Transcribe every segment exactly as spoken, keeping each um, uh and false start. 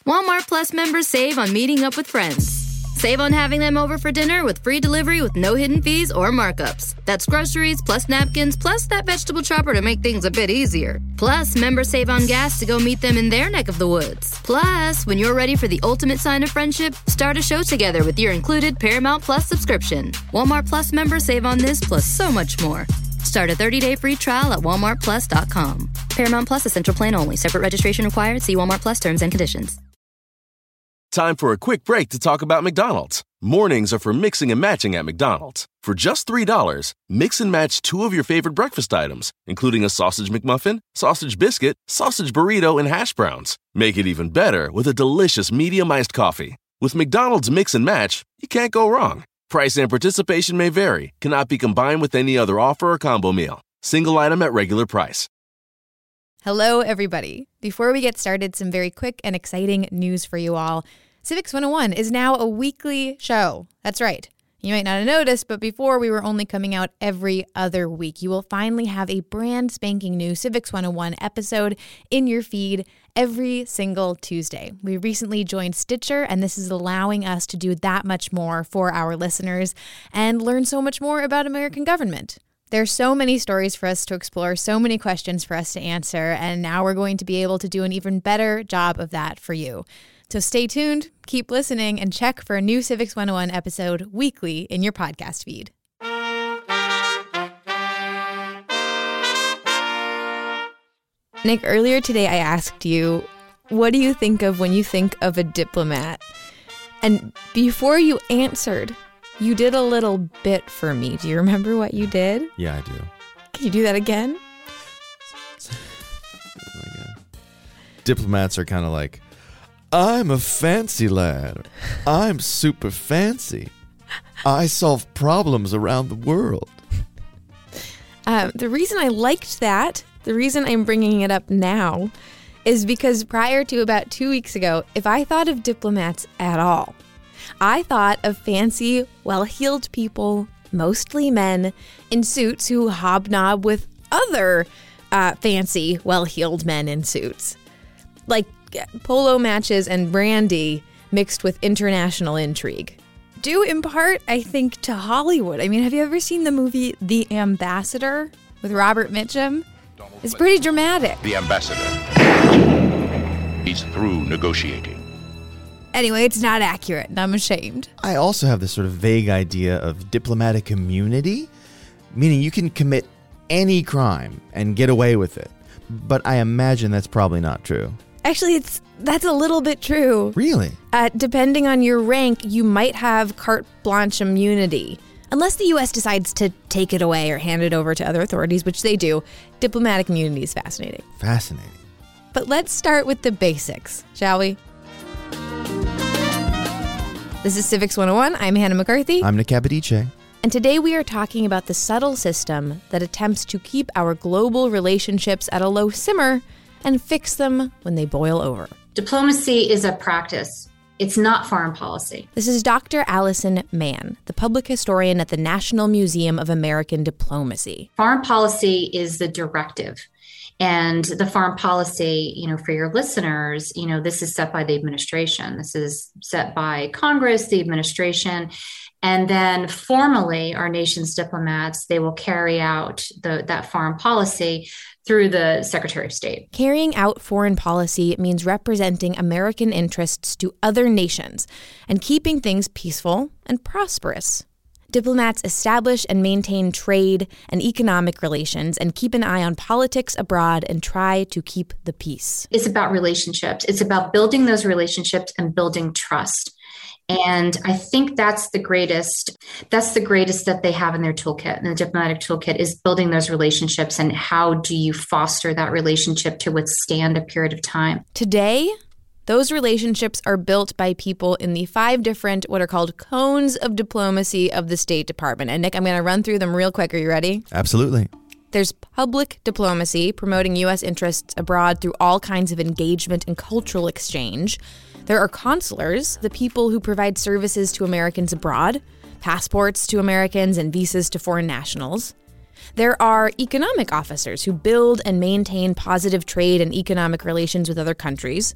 Walmart Plus members save on meeting up with friends. Save on having them over for dinner with free delivery with no hidden fees or markups. That's groceries, plus napkins, plus that vegetable chopper to make things a bit easier. Plus, members save on gas to go meet them in their neck of the woods. Plus, when you're ready for the ultimate sign of friendship, start a show together with your included Paramount Plus subscription. Walmart Plus members save on this plus so much more. Start a thirty-day free trial at walmart plus dot com. Paramount Plus Essential Plan only. Separate registration required. See Walmart Plus terms and conditions. Time for a quick break to talk about McDonald's. Mornings are for mixing and matching at McDonald's. For just three dollars, mix and match two of your favorite breakfast items, including a sausage McMuffin, sausage biscuit, sausage burrito, and hash browns. Make it even better with a delicious medium iced coffee. With McDonald's Mix and Match, you can't go wrong. Price and participation may vary, cannot be combined with any other offer or combo meal. Single item at regular price. Hello, everybody. Before we get started, some very quick and exciting news for you all. Civics one oh one is now a weekly show. That's right. You might not have noticed, but before we were only coming out every other week. You will finally have a brand spanking new Civics one oh one episode in your feed every single Tuesday. We recently joined Stitcher, and this is allowing us to do that much more for our listeners and learn so much more about American government. There's so many stories for us to explore, so many questions for us to answer, and now we're going to be able to do an even better job of that for you. So stay tuned, keep listening, and check for a new Civics one oh one episode weekly in your podcast feed. Nick, earlier today I asked you, what do you think of when you think of a diplomat? And before you answered, you did a little bit for me. Do you remember what you did? Yeah, I do. Can you do that again? Diplomats are kind of like, I'm a fancy lad. I'm super fancy. I solve problems around the world. Um, the reason I liked that, the reason I'm bringing it up now, is because prior to about two weeks ago, if I thought of diplomats at all, I thought of fancy, well-heeled people, mostly men, in suits who hobnob with other uh, fancy, well-heeled men in suits. Like polo matches and brandy mixed with international intrigue. Due in part, I think, to Hollywood. I mean, have you ever seen the movie The Ambassador with Robert Mitchum? It's pretty dramatic. The Ambassador. He's through negotiating. Anyway, it's not accurate, and I'm ashamed. I also have this sort of vague idea of diplomatic immunity, meaning you can commit any crime and get away with it. But I imagine that's probably not true. Actually, it's that's a little bit true. Really? Uh, depending on your rank, you might have carte blanche immunity. Unless the U S decides to take it away or hand it over to other authorities, which they do, diplomatic immunity is fascinating. Fascinating. But let's start with the basics, shall we? This is Civics one oh one. I'm Hannah McCarthy. I'm Nick Capodice. And today we are talking about the subtle system that attempts to keep our global relationships at a low simmer and fix them when they boil over. Diplomacy is a practice. It's not foreign policy. This is Doctor Allison Mann, the public historian at the National Museum of American Diplomacy. Foreign policy is the directive. And the foreign policy, you know, for your listeners, you know, this is set by the administration. This is set by Congress, the administration. And then formally, our nation's diplomats, they will carry out the, that foreign policy through the Secretary of State. Carrying out foreign policy means representing American interests to other nations and keeping things peaceful and prosperous. Diplomats establish and maintain trade and economic relations and keep an eye on politics abroad and try to keep the peace. It's about relationships. It's about building those relationships and building trust. And I think that's the greatest, that's the greatest that they have in their toolkit. And the diplomatic toolkit is building those relationships and how do you foster that relationship to withstand a period of time. Today, those relationships are built by people in the five different, what are called cones of diplomacy of the State Department. And Nick, I'm going to run through them real quick. Are you ready? Absolutely. There's public diplomacy, promoting U S interests abroad through all kinds of engagement and cultural exchange. There are consulars, the people who provide services to Americans abroad, passports to Americans and visas to foreign nationals. There are economic officers who build and maintain positive trade and economic relations with other countries.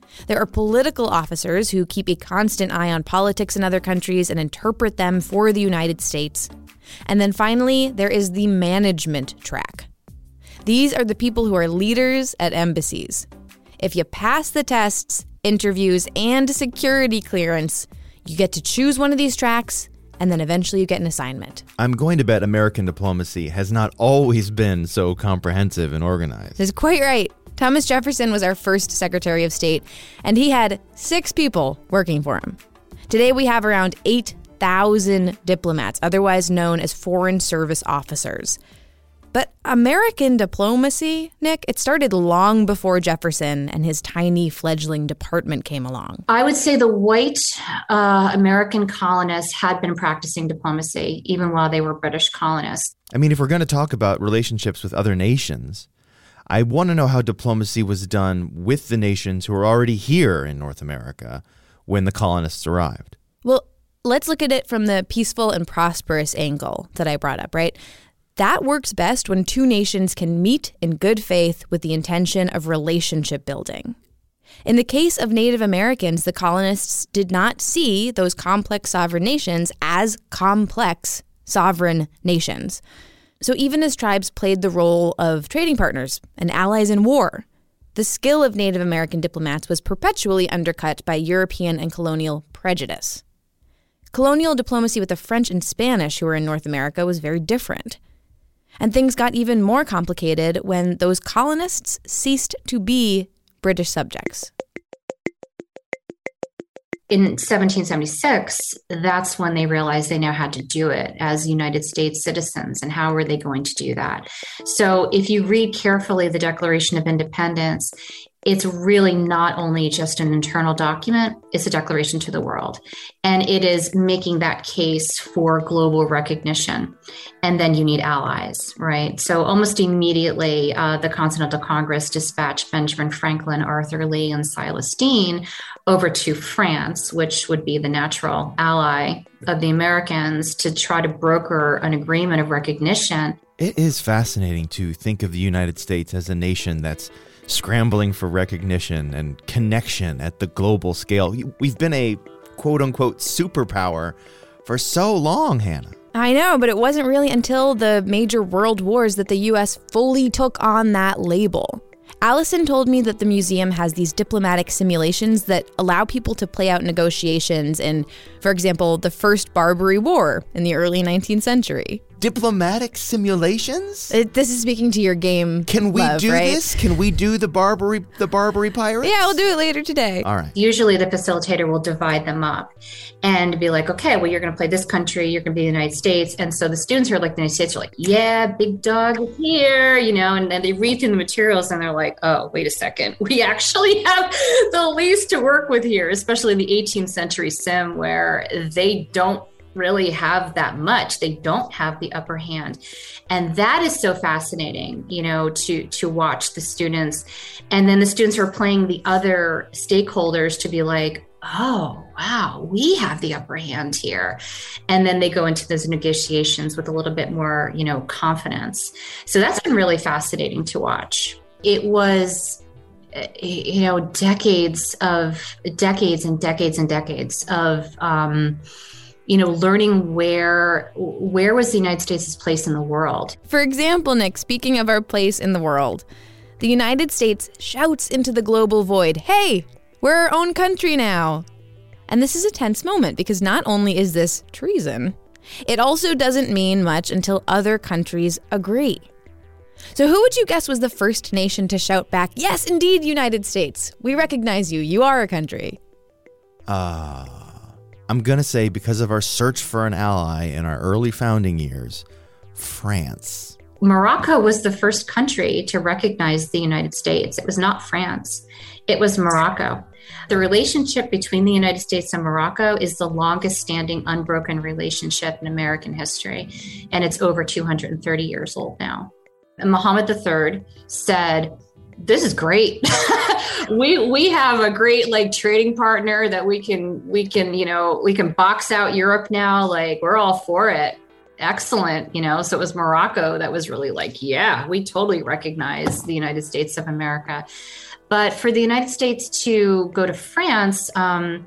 There are political officers who keep a constant eye on politics in other countries and interpret them for the United States. And then finally, there is the management track. These are the people who are leaders at embassies. If you pass the tests, interviews, and security clearance, you get to choose one of these tracks, and then eventually you get an assignment. I'm going to bet American diplomacy has not always been so comprehensive and organized. That's quite right. Thomas Jefferson was our first Secretary of State, and he had six people working for him. Today we have around eight thousand diplomats, otherwise known as Foreign Service officers. But American diplomacy, Nick, it started long before Jefferson and his tiny fledgling department came along. I would say the white uh, American colonists had been practicing diplomacy even while they were British colonists. I mean, if we're going to talk about relationships with other nations, I want to know how diplomacy was done with the nations who were already here in North America when the colonists arrived. Well, let's look at it from the peaceful and prosperous angle that I brought up, right? That works best when two nations can meet in good faith with the intention of relationship building. In the case of Native Americans, the colonists did not see those complex sovereign nations as complex sovereign nations. So even as tribes played the role of trading partners and allies in war, the skill of Native American diplomats was perpetually undercut by European and colonial prejudice. Colonial diplomacy with the French and Spanish who were in North America was very different. And things got even more complicated when those colonists ceased to be British subjects. In seventeen seventy-six, that's when they realized they now had to do it as United States citizens. And how were they going to do that? So if you read carefully the Declaration of Independence, it's really not only just an internal document, it's a declaration to the world. And it is making that case for global recognition. And then you need allies, right? So almost immediately, uh, the Continental Congress dispatched Benjamin Franklin, Arthur Lee, and Silas Deane over to France, which would be the natural ally of the Americans, to try to broker an agreement of recognition. It is fascinating to think of the United States as a nation that's scrambling for recognition and connection at the global scale. We've been a quote-unquote superpower for so long, Hannah. I know, but it wasn't really until the major world wars that the U S fully took on that label. Allison told me that the museum has these diplomatic simulations that allow people to play out negotiations in, for example, the First Barbary War in the early nineteenth century. Diplomatic simulations? It, this is speaking to your game. Can we love, do right? this? Can we do the Barbary the Barbary pirates? Yeah, we'll do it later today. All right. Usually the facilitator will divide them up and be like, okay, well, you're going to play this country, you're going to be the United States. And so the students who are like the United States are like, yeah, big dog is here, you know, and then they read through the materials and they're like, oh, wait a second. We actually have the least to work with here, especially the eighteenth century sim where they don't really have that much. They don't have the upper hand. And that is so fascinating, you know, to to watch the students. And then the students who are playing the other stakeholders to be like, oh, wow, we have the upper hand here. And then they go into those negotiations with a little bit more, you know, confidence. So that's been really fascinating to watch. It was, you know, decades of decades and decades and decades of, um, you know, learning where where was the United States' place in the world. For example, Nick, speaking of our place in the world, the United States shouts into the global void, hey, we're our own country now. And this is a tense moment because not only is this treason, it also doesn't mean much until other countries agree. So who would you guess was the first nation to shout back, yes, indeed, United States, we recognize you, you are a country? Uh... I'm going to say, because of our search for an ally in our early founding years, France. Morocco was the first country to recognize the United States. It was not France. It was Morocco. The relationship between the United States and Morocco is the longest standing unbroken relationship in American history, and it's over two hundred thirty years old now. And Mohammed the Third said, this is great. we we have a great like trading partner that we can we can, you know, we can box out Europe now. Like, we're all for it. Excellent. You know, so it was Morocco that was really like, yeah, we totally recognize the United States of America. But for the United States to go to France, um,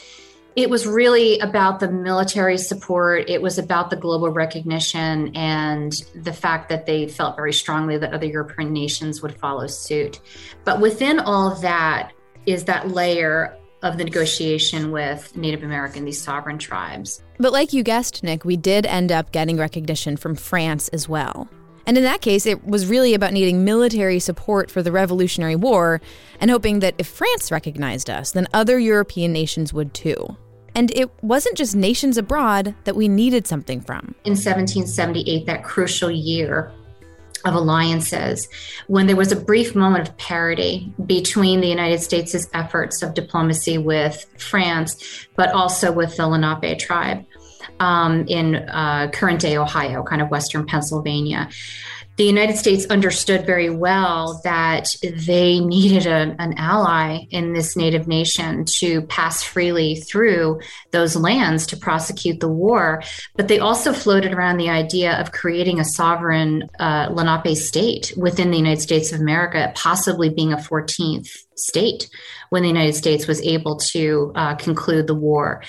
it was really about the military support. It was about the global recognition and the fact that they felt very strongly that other European nations would follow suit. But within all of that is that layer of the negotiation with Native American, these sovereign tribes. But like you guessed, Nick, we did end up getting recognition from France as well. And in that case, it was really about needing military support for the Revolutionary War and hoping that if France recognized us, then other European nations would too. And it wasn't just nations abroad that we needed something from. In seventeen seventy-eight, that crucial year of alliances, when there was a brief moment of parity between the United States' efforts of diplomacy with France, but also with the Lenape tribe um, in uh, current-day Ohio, kind of western Pennsylvania. The United States understood very well that they needed a, an ally in this native nation to pass freely through those lands to prosecute the war. But they also floated around the idea of creating a sovereign uh, Lenape state within the United States of America, possibly being a fourteenth state when the United States was able to uh, conclude the war.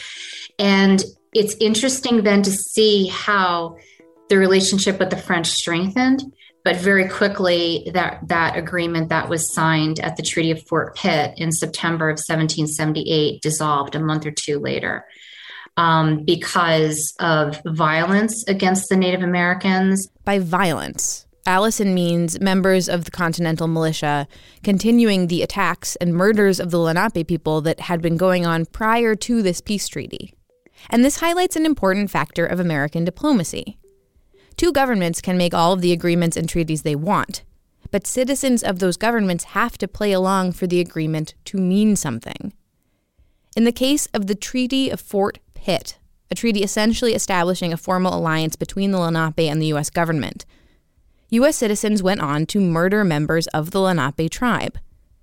And it's interesting then to see how the relationship with the French strengthened. But very quickly, that, that agreement that was signed at the Treaty of Fort Pitt in September of seventeen seventy-eight dissolved a month or two later um, because of violence against the Native Americans. By violence, Allison means members of the Continental Militia continuing the attacks and murders of the Lenape people that had been going on prior to this peace treaty. And this highlights an important factor of American diplomacy. Two governments can make all of the agreements and treaties they want, but citizens of those governments have to play along for the agreement to mean something. In the case of the Treaty of Fort Pitt, a treaty essentially establishing a formal alliance between the Lenape and the U S government, U S citizens went on to murder members of the Lenape tribe,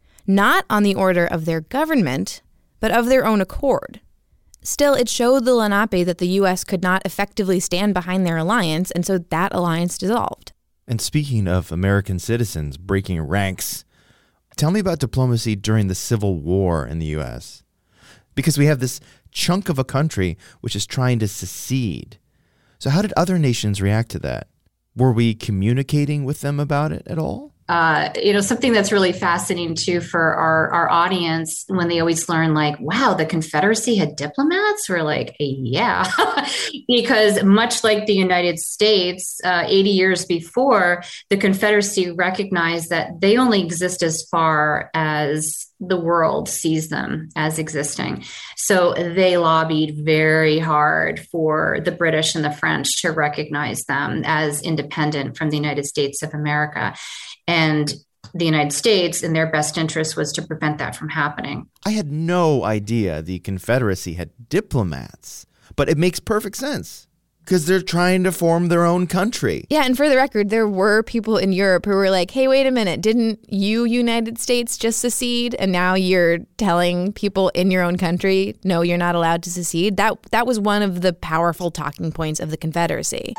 not on the order of their government, but of their own accord. Still, it showed the Lenape that the U S could not effectively stand behind their alliance, and so that alliance dissolved. And speaking of American citizens breaking ranks, tell me about diplomacy during the Civil War in the U S. Because we have this chunk of a country which is trying to secede. So how did other nations react to that? Were we communicating with them about it at all? Uh, you know, something that's really fascinating too for our, our audience when they always learn like, wow, the Confederacy had diplomats. We're like, yeah, because much like the United States, uh, eighty years before, the Confederacy recognized that they only exist as far as the world sees them as existing. So they lobbied very hard for the British and the French to recognize them as independent from the United States of America. And the United States, in their best interest, was to prevent that from happening. I had no idea the Confederacy had diplomats, but it makes perfect sense because they're trying to form their own country. Yeah, and for the record, there were people in Europe who were like, hey, wait a minute, didn't you, United States, just secede? And now you're telling people in your own country, no, you're not allowed to secede? That, that was one of the powerful talking points of the Confederacy.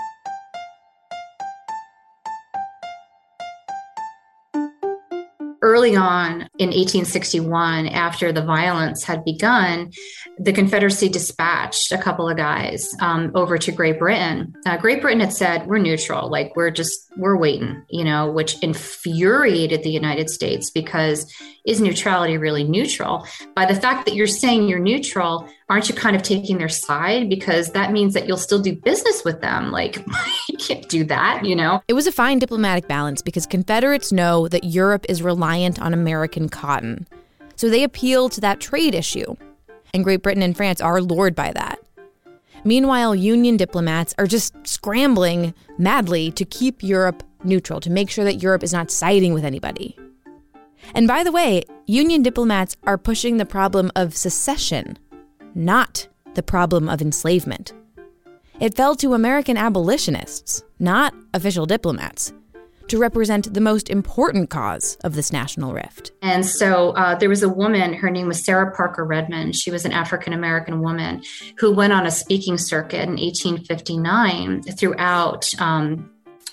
Early on in eighteen sixty-one, after the violence had begun, the Confederacy dispatched a couple of guys um, over to Great Britain. Uh, Great Britain had said, we're neutral, like we're just, we're waiting, you know, which infuriated the United States because is neutrality really neutral? By the fact that you're saying you're neutral, aren't you kind of taking their side? Because that means that you'll still do business with them. Like, you can't do that, you know? It was a fine diplomatic balance because Confederates know that Europe is reliant on American cotton. So they appeal to that trade issue. And Great Britain and France are lured by that. Meanwhile, Union diplomats are just scrambling madly to keep Europe neutral, to make sure that Europe is not siding with anybody. And by the way, Union diplomats are pushing the problem of secession, not the problem of enslavement. It fell to American abolitionists, not official diplomats, to represent the most important cause of this national rift. And so uh, there was a woman, her name was Sarah Parker Redmond. She was an African-American woman who went on a speaking circuit in eighteen fifty-nine throughout um,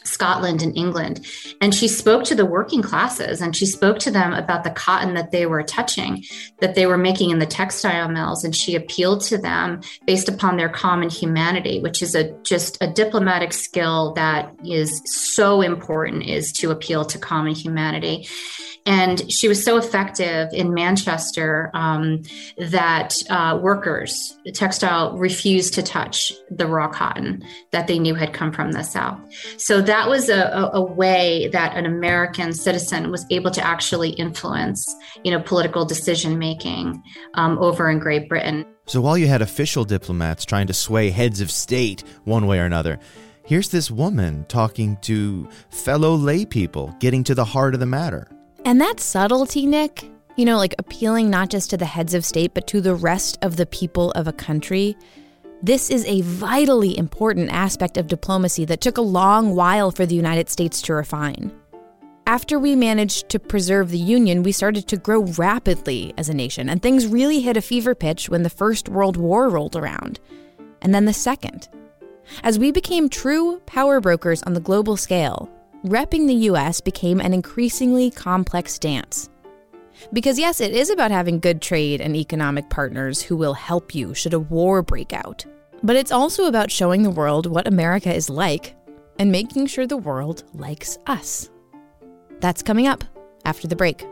Scotland and England. And she spoke to the working classes, and she spoke to them about the cotton that they were touching, that they were making in the textile mills. And she appealed to them based upon their common humanity, which is a just a diplomatic skill that is so important, is to appeal to common humanity. And she was so effective in Manchester um, that uh, workers, textile, refused to touch the raw cotton that they knew had come from the South. So that was a, a, a way that an American citizen was able to actually influence, you know, political decision making um, over in Great Britain. So while you had official diplomats trying to sway heads of state one way or another, here's this woman talking to fellow lay people, getting to the heart of the matter. And that subtlety, Nick, you know, like appealing not just to the heads of state, but to the rest of the people of a country, this is a vitally important aspect of diplomacy that took a long while for the United States to refine. After we managed to preserve the Union, we started to grow rapidly as a nation, and things really hit a fever pitch when the First World War rolled around, and then the Second. As we became true power brokers on the global scale, repping the U S became an increasingly complex dance. Because yes, it is about having good trade and economic partners who will help you should a war break out. But it's also about showing the world what America is like and making sure the world likes us. That's coming up after the break.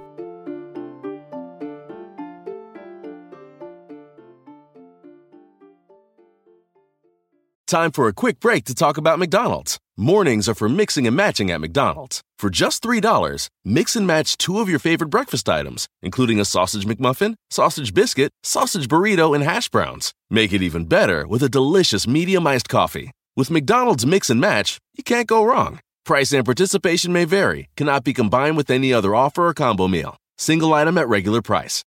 Time for a quick break to talk about McDonald's. Mornings are for mixing and matching at McDonald's. For just three dollars, mix and match two of your favorite breakfast items, including a sausage McMuffin, sausage biscuit, sausage burrito, and hash browns. Make it even better with a delicious medium iced coffee. With McDonald's Mix and Match, you can't go wrong. Price and participation may vary, cannot be combined with any other offer or combo meal. Single item at regular price.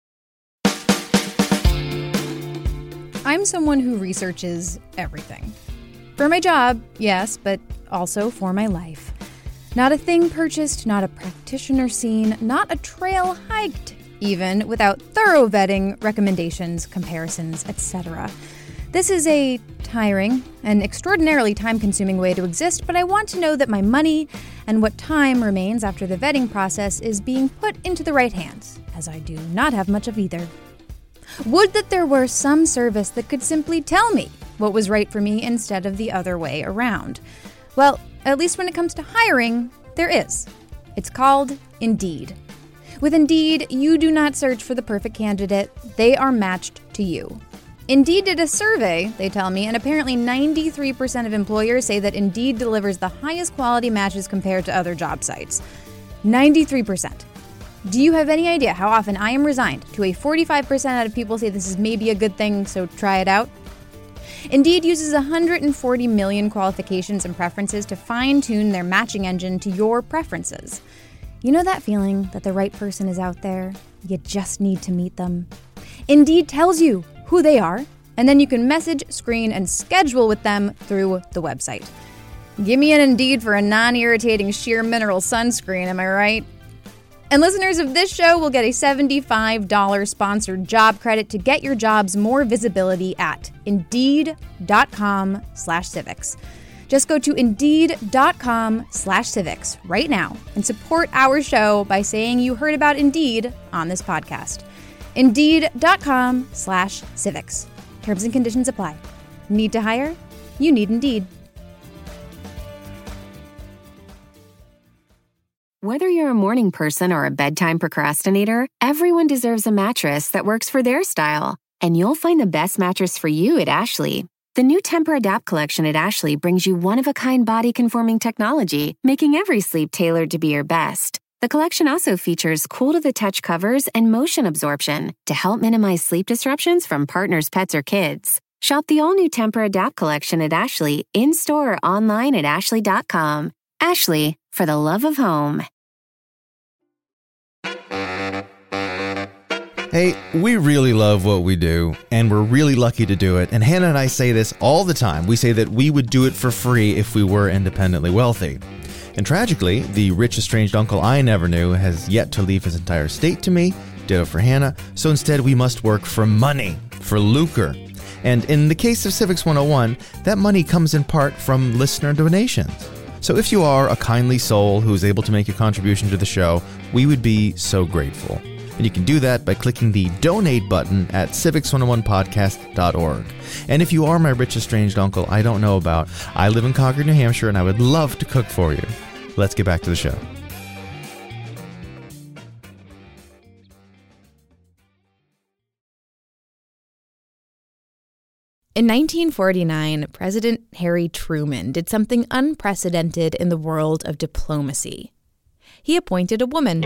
I'm someone who researches everything. For my job, yes, but also for my life. Not a thing purchased, not a practitioner seen, not a trail hiked, even without thorough vetting, recommendations, comparisons, et cetera. This is a tiring and extraordinarily time-consuming way to exist, but I want to know that my money and what time remains after the vetting process is being put into the right hands, as I do not have much of either. Would that there were some service that could simply tell me what was right for me instead of the other way around. Well, at least when it comes to hiring, there is. It's called Indeed. With Indeed, you do not search for the perfect candidate. They are matched to you. Indeed did a survey, they tell me, and apparently ninety-three percent of employers say that Indeed delivers the highest quality matches compared to other job sites. ninety-three percent. Do you have any idea how often I am resigned to a forty-five percent out of people say this is maybe a good thing, so try it out? Indeed uses one hundred forty million qualifications and preferences to fine-tune their matching engine to your preferences. You know that feeling that the right person is out there? You just need to meet them. Indeed tells you who they are, and then you can message, screen, and schedule with them through the website. Give me an Indeed for a non-irritating sheer mineral sunscreen, am I right? And listeners of this show will get a seventy-five dollars sponsored job credit to get your jobs more visibility at Indeed.com slash civics. Just go to Indeed.com slash civics right now and support our show by saying you heard about Indeed on this podcast. Indeed.com slash civics. Terms and conditions apply. Need to hire? You need Indeed. Whether you're a morning person or a bedtime procrastinator, everyone deserves a mattress that works for their style. And you'll find the best mattress for you at Ashley. The new Tempur-Adapt collection at Ashley brings you one-of-a-kind body-conforming technology, making every sleep tailored to be your best. The collection also features cool-to-the-touch covers and motion absorption to help minimize sleep disruptions from partners, pets, or kids. Shop the all-new Tempur-Adapt collection at Ashley, in-store or online at ashley dot com. Ashley, for the love of home. Hey, we really love what we do, and we're really lucky to do it. And Hannah and I say this all the time. We say that we would do it for free if we were independently wealthy. And tragically, the rich estranged uncle I never knew has yet to leave his entire estate to me, ditto for Hannah, so instead we must work for money, for lucre. And in the case of Civics one oh one, that money comes in part from listener donations. So if you are a kindly soul who is able to make a contribution to the show, we would be so grateful. And you can do that by clicking the donate button at civics one oh one podcast dot org. And if you are my rich estranged uncle I don't know about, I live in Concord, New Hampshire, and I would love to cook for you. Let's get back to the show. In nineteen forty-nine, President Harry Truman did something unprecedented in the world of diplomacy. He appointed a woman,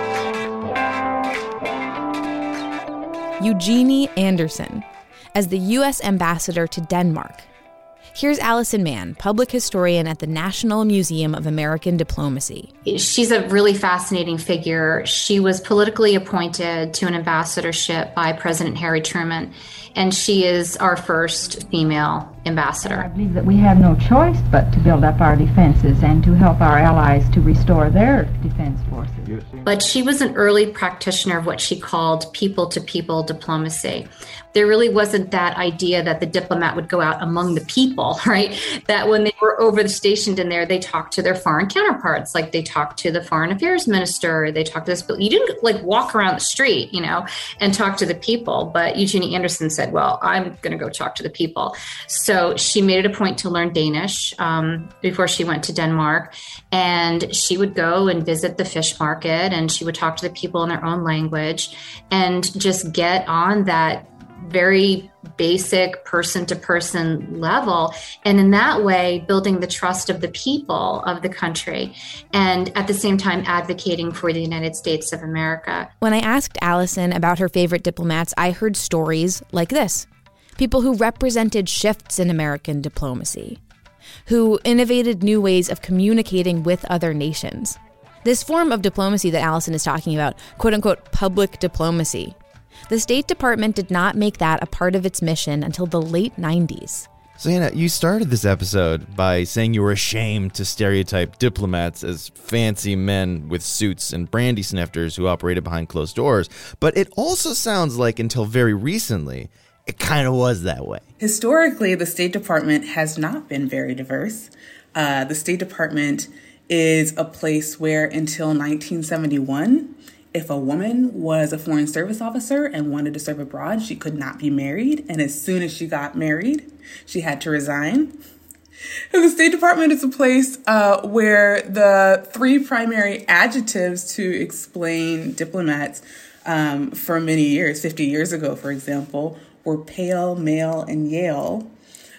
Eugenie Anderson, as the U S ambassador to Denmark. Here's Allison Mann, public historian at the National Museum of American Diplomacy. She's a really fascinating figure. She was politically appointed to an ambassadorship by President Harry Truman, and she is our first female ambassador. I believe that we have no choice but to build up our defenses and to help our allies to restore their defense forces. But she was an early practitioner of what she called people-to-people diplomacy. There really wasn't that idea that the diplomat would go out among the people, right? That when they were over stationed in there, they talked to their foreign counterparts, like they talked to the foreign affairs minister, they talked to this, but you didn't like walk around the street, you know, and talk to the people. But Eugenie Anderson said, well, I'm going to go talk to the people. So she made it a point to learn Danish um, before she went to Denmark. And she would go and visit the fish market, and she would talk to the people in their own language and just get on that very basic person-to-person level. And in that way, building the trust of the people of the country, and at the same time advocating for the United States of America. When I asked Allison about her favorite diplomats, I heard stories like this. People who represented shifts in American diplomacy, who innovated new ways of communicating with other nations. This form of diplomacy that Allison is talking about, quote-unquote, public diplomacy, the State Department did not make that a part of its mission until the late nineties. So, Anna, you started this episode by saying you were ashamed to stereotype diplomats as fancy men with suits and brandy snifters who operated behind closed doors. But it also sounds like until very recently, it kind of was that way. Historically, the State Department has not been very diverse. Uh, the State Department is a place where until nineteen seventy-one, if a woman was a foreign service officer and wanted to serve abroad, she could not be married. And as soon as she got married, she had to resign. And the State Department is a place uh, where the three primary adjectives to explain diplomats um, for many years, fifty years ago, for example, were pale, male, and Yale.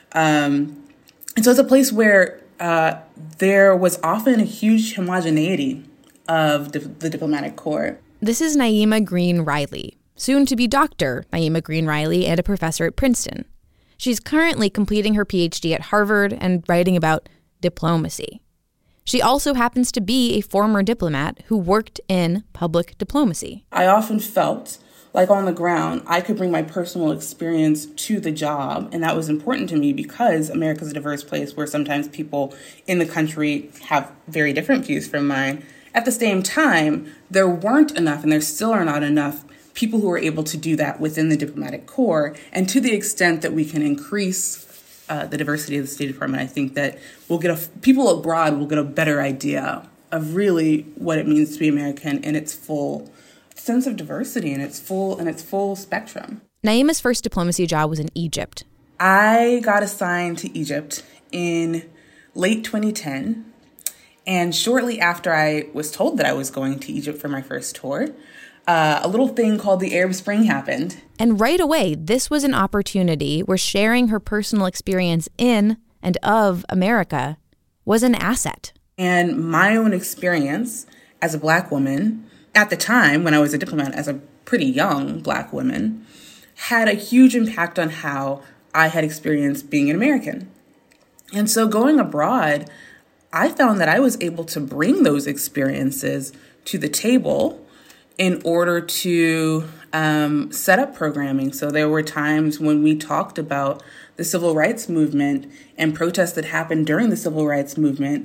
Um, and so it's a place where uh, there was often a huge homogeneity of di- the diplomatic corps. This is Naima Green Riley, soon to be Doctor Naima Green Riley and a professor at Princeton. She's currently completing her P H D at Harvard and writing about diplomacy. She also happens to be a former diplomat who worked in public diplomacy. I often felt like on the ground, I could bring my personal experience to the job. And that was important to me because America's a diverse place where sometimes people in the country have very different views from mine. At the same time, there weren't enough, and there still are not enough, people who are able to do that within the diplomatic corps. And to the extent that we can increase uh, the diversity of the State Department, I think that we'll get a, people abroad will get a better idea of really what it means to be American in its full sense of diversity and its full and its full spectrum. Naima's first diplomacy job was in Egypt. I got assigned to Egypt in late twenty ten. And shortly after I was told that I was going to Egypt for my first tour, uh, a little thing called the Arab Spring happened. And right away, this was an opportunity where sharing her personal experience in and of America was an asset. And my own experience as a Black woman, at the time when I was a diplomat, as a pretty young Black woman, had a huge impact on how I had experienced being an American. And so going abroad, I found that I was able to bring those experiences to the table in order to um, set up programming. So there were times when we talked about the civil rights movement and protests that happened during the civil rights movement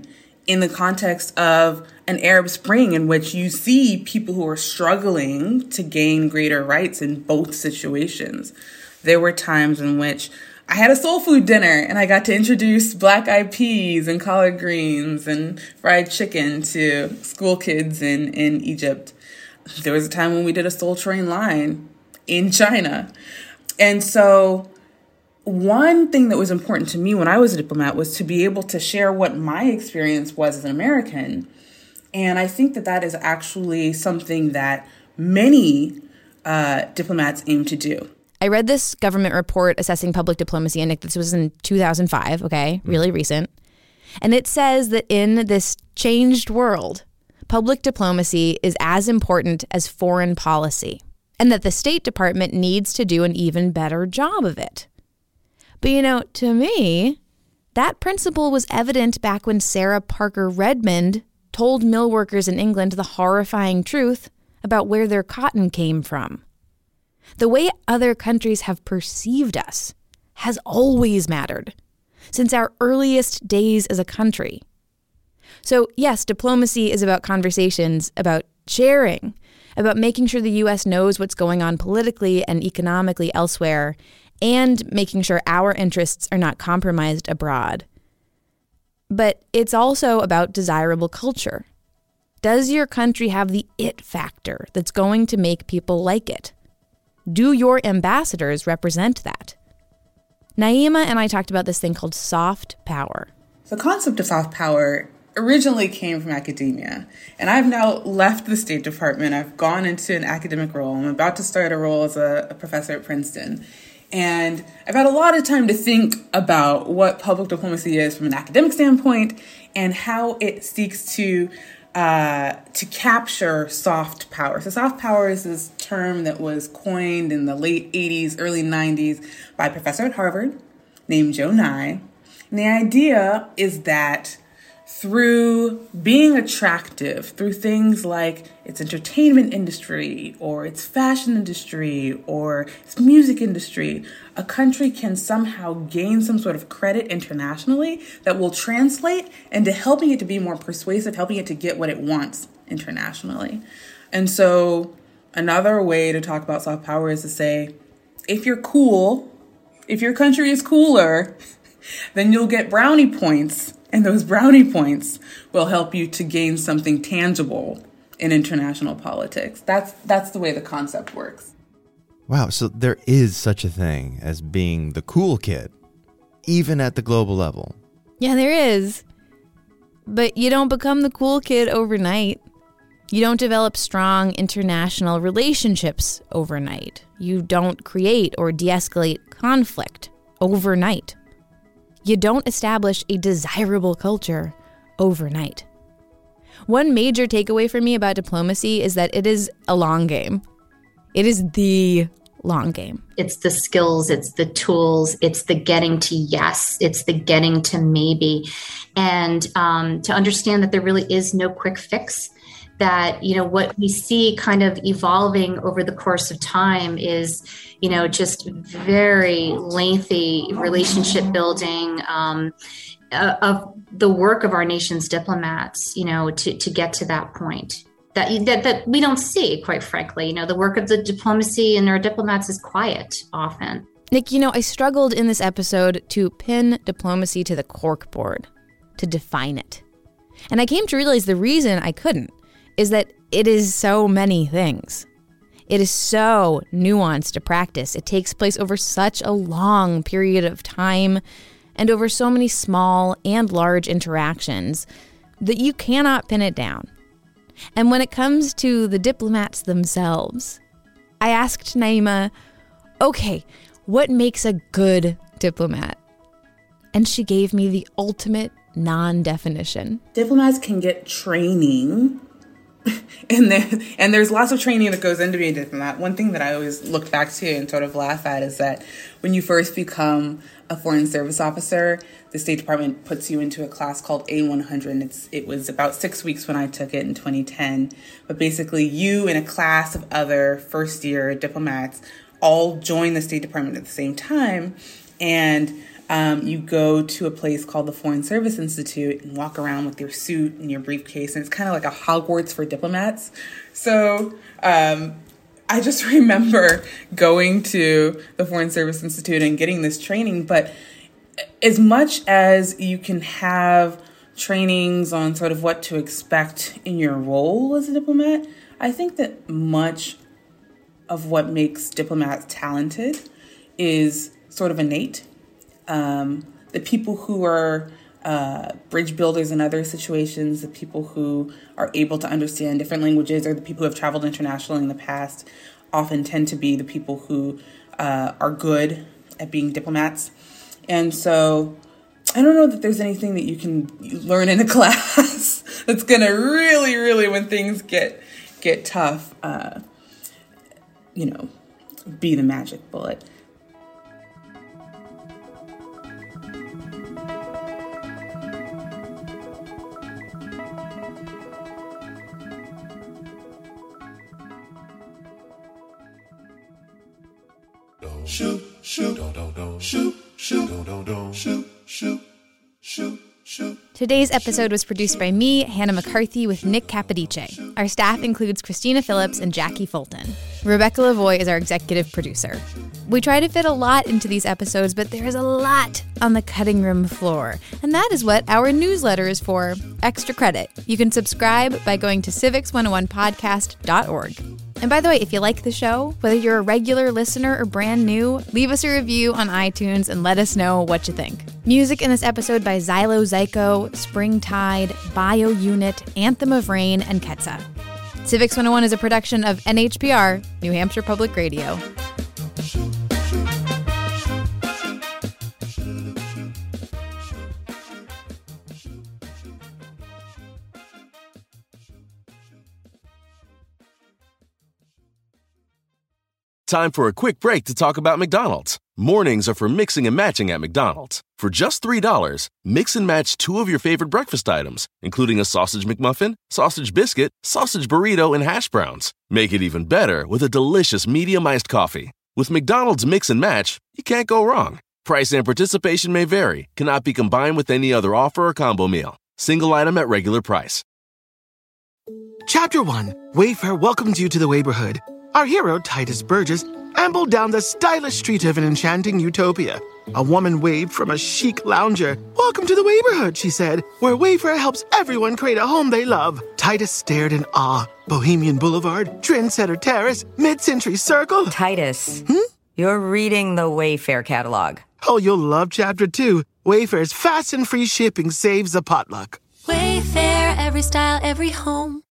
in the context of an Arab Spring in which you see people who are struggling to gain greater rights in both situations. There were times in which I had a soul food dinner and I got to introduce black eyed peas and collard greens and fried chicken to school kids in, in Egypt. There was a time when we did a Soul Train line in China. And so one thing that was important to me when I was a diplomat was to be able to share what my experience was as an American. And I think that that is actually something that many uh, diplomats aim to do. I read this government report assessing public diplomacy, and this was in two thousand five, okay, really recent. And it says that in this changed world, public diplomacy is as important as foreign policy, and that the State Department needs to do an even better job of it. But, you know, to me, that principle was evident back when Sarah Parker Redmond told mill workers in England the horrifying truth about where their cotton came from. The way other countries have perceived us has always mattered, since our earliest days as a country. So, yes, diplomacy is about conversations, about sharing, about making sure the U S knows what's going on politically and economically elsewhere, and making sure our interests are not compromised abroad. But it's also about desirable culture. Does your country have the it factor that's going to make people like it? Do your ambassadors represent that? Naima and I talked about this thing called soft power. The concept of soft power originally came from academia, and I've now left the State Department. I've gone into an academic role. I'm about to start a role as a, a professor at Princeton. And I've had a lot of time to think about what public diplomacy is from an academic standpoint and how it seeks to uh, to capture soft power. So soft power is this term that was coined in the late eighties, early nineties by a professor at Harvard named Joe Nye. And the idea is that through being attractive, through things like its entertainment industry or its fashion industry or its music industry, a country can somehow gain some sort of credit internationally that will translate into helping it to be more persuasive, helping it to get what it wants internationally. And so another way to talk about soft power is to say, if you're cool, if your country is cooler, then you'll get brownie points. And those brownie points will help you to gain something tangible in international politics. That's that's the way the concept works. Wow, so there is such a thing as being the cool kid, even at the global level. Yeah, there is. But you don't become the cool kid overnight. You don't develop strong international relationships overnight. You don't create or de-escalate conflict overnight. You don't establish a desirable culture overnight. One major takeaway for me about diplomacy is that it is a long game. It is the long game. It's the skills, it's the tools, it's the getting to yes, it's the getting to maybe. And um, to understand that there really is no quick fix. That, you know, what we see kind of evolving over the course of time is, you know, just very lengthy relationship building um, uh, of the work of our nation's diplomats, you know, to, to get to that point that, that that we don't see, quite frankly. You know, the work of the diplomacy and our diplomats is quiet often. Nick, you know, I struggled in this episode to pin diplomacy to the corkboard, to define it. And I came to realize the reason I couldn't is that it is so many things. It is so nuanced to practice. It takes place over such a long period of time and over so many small and large interactions that you cannot pin it down. And when it comes to the diplomats themselves, I asked Naima, okay, what makes a good diplomat? And she gave me the ultimate non-definition. Diplomats can get training. And there, and there's lots of training that goes into being a diplomat. One thing that I always look back to and sort of laugh at is that when you first become a foreign service officer, the State Department puts you into a class called A one hundred. And it's, it was about six weeks when I took it in twenty ten. But basically, you and a class of other first-year diplomats all join the State Department at the same time. And Um, you go to a place called the Foreign Service Institute and walk around with your suit and your briefcase, and it's kind of like a Hogwarts for diplomats. So um, I just remember going to the Foreign Service Institute and getting this training. But as much as you can have trainings on sort of what to expect in your role as a diplomat, I think that much of what makes diplomats talented is sort of innate. Um, the people who are uh, bridge builders in other situations, the people who are able to understand different languages, or the people who have traveled internationally in the past, often tend to be the people who uh, are good at being diplomats. And so I don't know that there's anything that you can learn in a class that's going to really, really, when things get get tough, uh, you know, be the magic bullet. Shoot, shoot, shoot, shoot, shoot, shoot, shoot, shoot. Today's episode was produced by me, Hannah McCarthy, with Nick Capodice. Our staff includes Christina Phillips and Jackie Fulton. Rebecca Lavoie is our executive producer. We try to fit a lot into these episodes, but there is a lot on the cutting room floor. And that is what our newsletter is for. Extra credit. You can subscribe by going to civics one oh one podcast dot org. And by the way, if you like the show, whether you're a regular listener or brand new, leave us a review on iTunes and let us know what you think. Music in this episode by Xylo Zyko, Springtide, BioUnit, Anthem of Rain, and Ketsa. Civics one oh one is a production of N H P R, New Hampshire Public Radio. Time for a quick break to talk about McDonald's. Mornings are for mixing and matching at McDonald's. For just three dollars, mix and match two of your favorite breakfast items, including a sausage McMuffin, sausage biscuit, sausage burrito, and hash browns. Make it even better with a delicious medium iced coffee. With McDonald's Mix and Match, you can't go wrong. Price and participation may vary, cannot be combined with any other offer or combo meal. Single item at regular price. Chapter one. Wayfair welcomes you to the neighborhood. Our hero, Titus Burgess, ambled down the stylish street of an enchanting utopia. A woman waved from a chic lounger. "Welcome to the neighborhood," she said, "where Wayfair helps everyone create a home they love." Titus stared in awe. Bohemian Boulevard, Trendsetter Terrace, Mid-Century Circle. Titus, hmm? You're reading the Wayfair catalog. Oh, you'll love Chapter two. Wayfair's fast and free shipping saves a potluck. Wayfair, every style, every home.